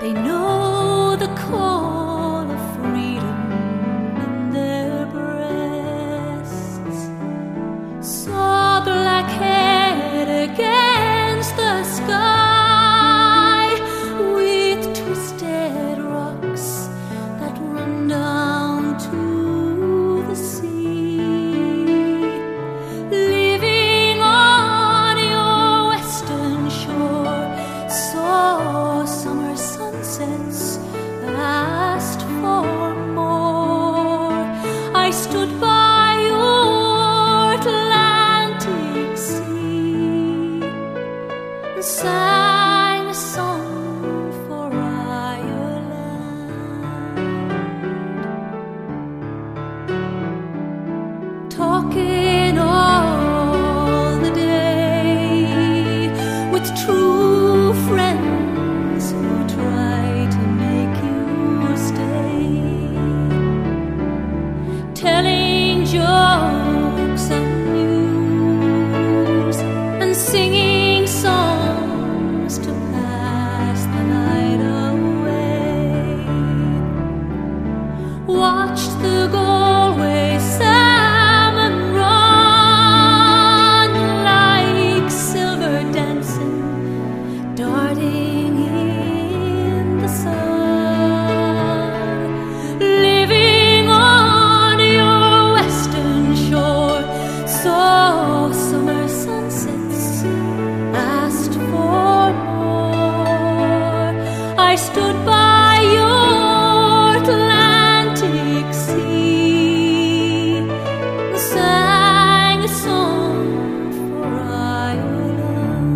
They know the call of freedom in their breasts. Saw black-head against the sky, with twisted rocks that run down to the sea. Living on your western shore, saw summer sunsets, asked for more. I stood by your Atlantic sea and sang a song for Ireland, talking all the day with true friends who try to make you stay, telling jokes and news and singing songs to pass the night away. Watched the Galway salmon run like silver dancing, darting in the sun. Living on your western shore, saw summer sunsets, asked for more. I stood by your Atlantic sea and sang a song for Ireland,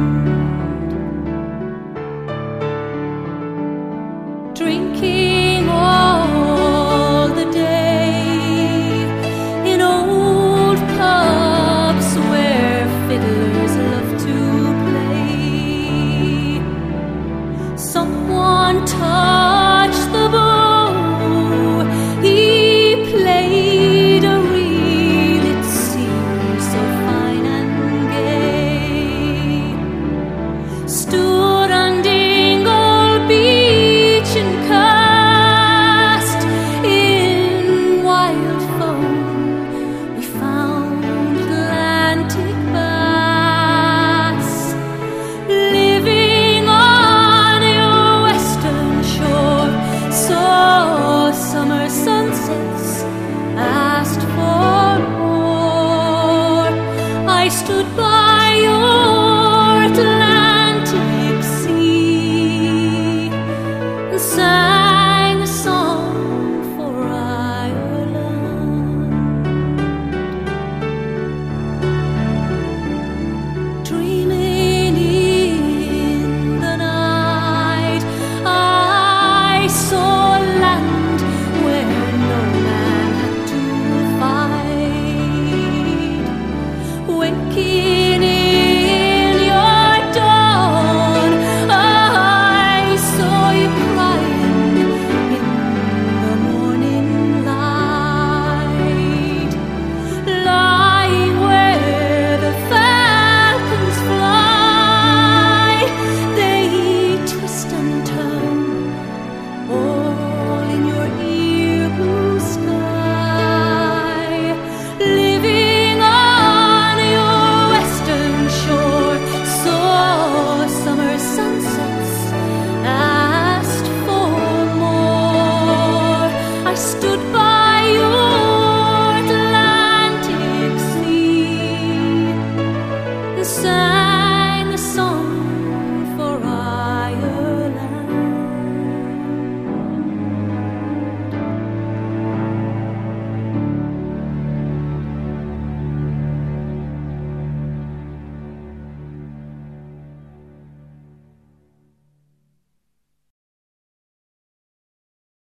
drinking all the day in old pubs where fiddlers love to play. Someone